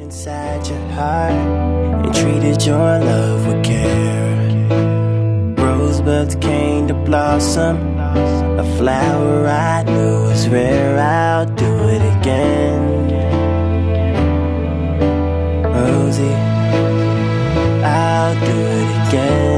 inside your heart and treated your love with care. Rosebuds came to blossom, a flower I knew was rare. I'll do it again. Rosie, I'll do it again.